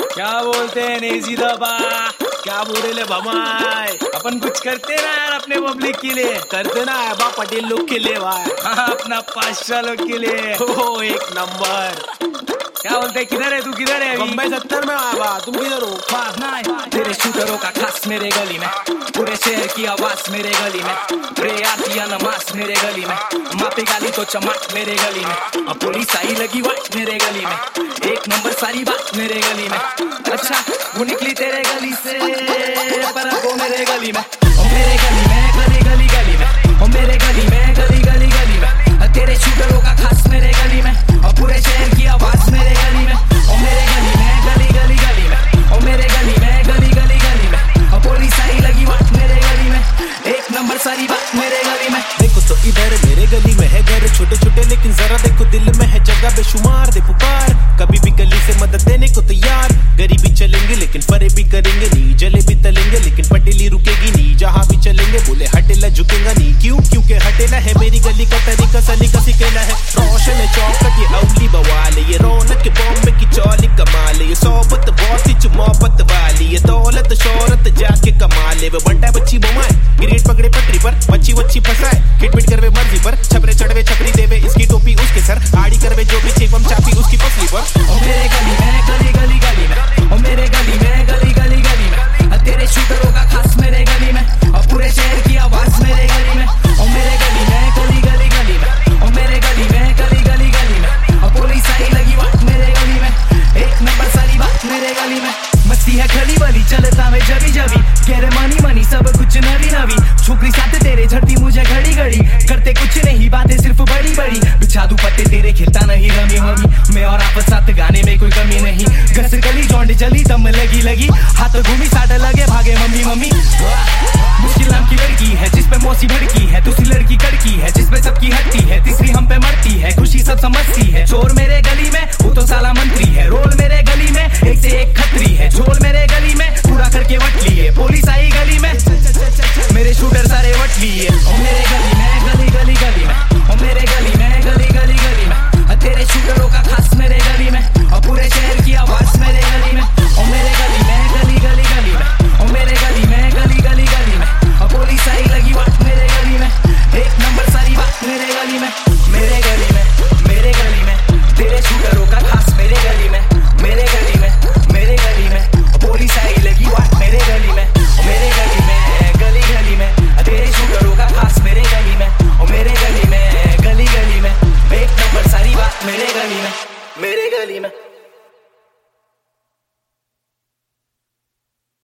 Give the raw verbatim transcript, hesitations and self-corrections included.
क्या बोलते हैं नेजी दबा? क्या बोले ले भमाई? अपन कुछ करते ना यार अपने पब्लिक के लिए। करते ना है बा पटेल लोग के लिए भाई। हाँ, अपना पाँच लोग के लिए। ओ एक नंबर। क्या बोलते हैं, किधर है तू? किधर है? बम्बई सत्तर में आया बा, तुम किधर हो? पास ना है तेरे शूटरों का खास मेरे गली में, पूरे शहर की आवाज मेरे गली में, प्रे आती है नमाज मेरे गली में, मापी गाली तो चमक मेरे गली में, अब पुलिस आई लगी वाट मेरे गली में, एक नंबर सारी बात मेरे गली में। अच्छा वो निकली तेरे गली से पर अब वो मेरे गली में, ओ मेरे गली में, गली गली गली में, ओ मेरे गली में, गली गली गली में, तेरे शूटरों का खास मेरे गली में, और पूरे शहर की आवाज मेरे गली में, ओ मेरे गली में, गली गली गली में, ओ मेरे गली में, गली गली गली में, और पुलिस आई लगी बात मेरे गली में, एक नंबर सारी बात मेरे गली में। देखो तो इधर मेरे गली में है घर छोटे छोटे, लेकिन जरा देखो दिल में है जगह बेशुमार। दे पुकार कभी भी गली से मदद देने को तैयार, गरीबी चलेंगे लेकिन फरे भी करेंगे नी, जले भी तलेंगे लेकिन पटेली रुकेगी नी, जहाँ भी चलेंगे बोले हटेला झुकेगा नी। क्यों? क्योंकि हटेला है मेरी गली का तरीका, सलीका सिकेला है। रोशन है चौकट ये अवली बवाले, ये रौनक के बॉम्बे की चौली कमाले, ये सोबत बहुत ही मोहब्बत वाली, ये दौलत शोहरत जाके कमाले। वो बंटा बच्ची बोमाए गिरेट पकड़े पटरी पर, मच्छी वच्छी फंसाए खिटपिट करवे मर्जी पर, छपरे चढ़वे छपरी देवे इसकी टोपी उसके सर, आड़ी करवे जो भी चेपम चापी उसकी पसली पर। ओ मेरे गली में, गली गली गली में, ओ मेरे गली में, गली गली गली में, तेरे शूटरों का खास मेरे गली में, और पूरे शहर की आवाज मेरे गली में, ओ मेरे गली में, गली गली गली में, ओ मेरे गली में, गली गली गली में, और पुलिस आई लगी बात मेरे गली में, एक नंबर सारी बात मेरे गली में। मस्ती है खली वाली चलता है जबी जबी, कह रहे मनी मनी सब कुछ नवी नवी, छोकरी साथ तेरे झड़ती मुझे घड़ी घड़ी, करते कुछ नहीं बातें सिर्फ बड़ी बड़ी, बिछा दूं पत्ते तेरे खिलता नहीं रमी हमी, मैं और आप साथ गाने में कोई कमी नहीं, घस गली जौंड जली दम लगी लगी, हाथ घूमी साट लगे भागे मम्मी मम्मी। मुश्किल नाम की लड़की है जिसपे मौसी भड़की है, दूसरी लड़की कड़की है जिसपे सबकी हटती है, तीसरी हम पे मरती है, खुशी सब समझती है। चोर मेरे गली में वो तो साला मंत्री है, रोल मेरे गली में एक से एक खतरी है, झोल मेरे गली में पूरा करके वट लिए, पुलिस आई गली में मेरे शूटर सारे वट लिए, मेरे